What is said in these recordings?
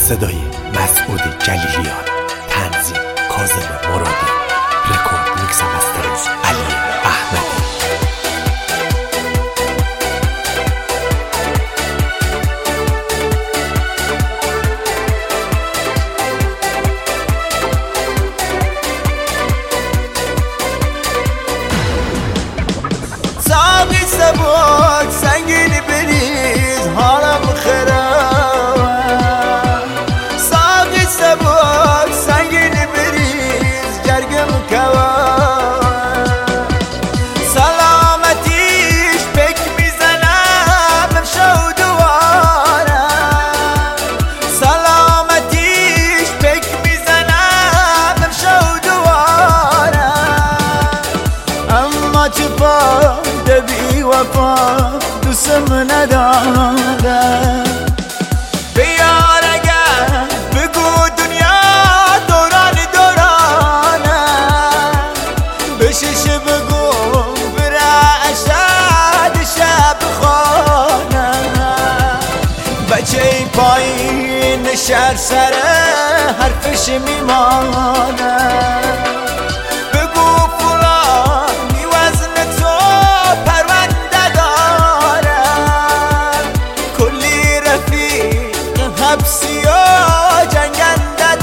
صدای مسعود جلیلیان، تنظیم کاظم مرادی، رکورد میکس و مسترینگ علی احمدی. ساقی سبک سنگین بریز حالم خراب، ساقی سبک سنگین بریز جرگم کوام، سلامتیش پک میزنم امشو دوارم، سلامتیش پک میزنم امشو دوارم، اما چپا بی وفا دوستم نداره. بیار اگر بگو دنیا دوران دورانه، بشش بگو بره اشد شب خانه، بچه پایین شهر سره حرفش میمانه. جنگنده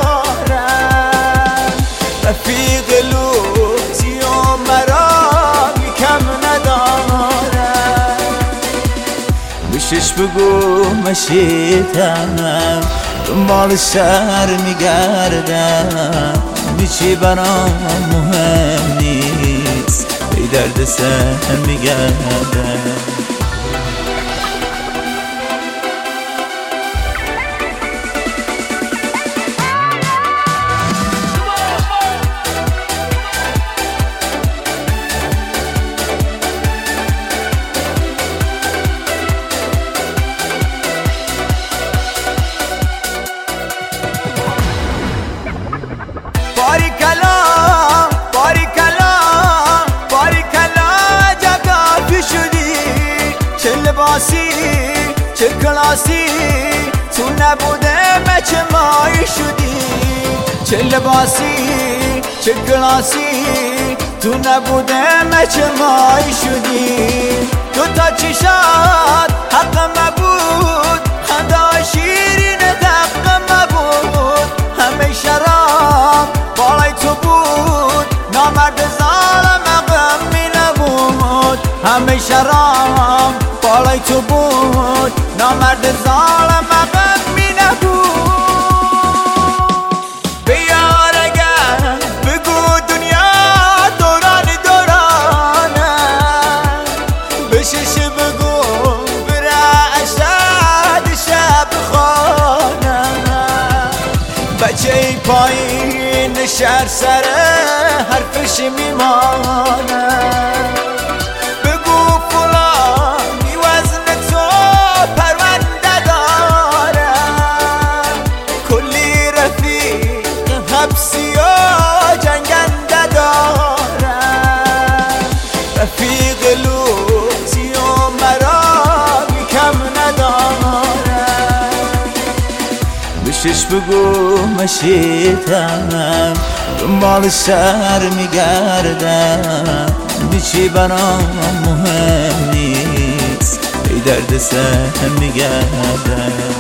دارم رفیق لوتی و مرا کم ندارم، بشش بگو مشیتم دنبال شهر میگردم، بیچی برام مهم نیست ای درد سر میگردم. باریکلا باریکلا باریکلا جگافی شدی، چه لباسی چه کلاسی تو نبوده مچه مایی شدی، چه لباسی چه کلاسی تو نبوده مچه مایی شدی. دوتا چشات حق مبود خدا شیرین دق مبود، همه شراب بالای تو بود نامرد ظالم غمی نبود، همه شراب بالای تو بود نامرد ظالم غمی نبود. بیار اگر بگو دنیا دوران دورانه، بشش بگو بره اشد شب خانه، بچه پایین شهر سره حرفش میمانه. بگو فلانی وزن تو پرونده دارم، کلی رفیق حبسی و جنگنده دارم، رفیق لوتی و مرا کم ندارم، بشش بگو مشیتم دنبال شهر میگردم، بیچی برام مهم نیست ای درد سر میگردم.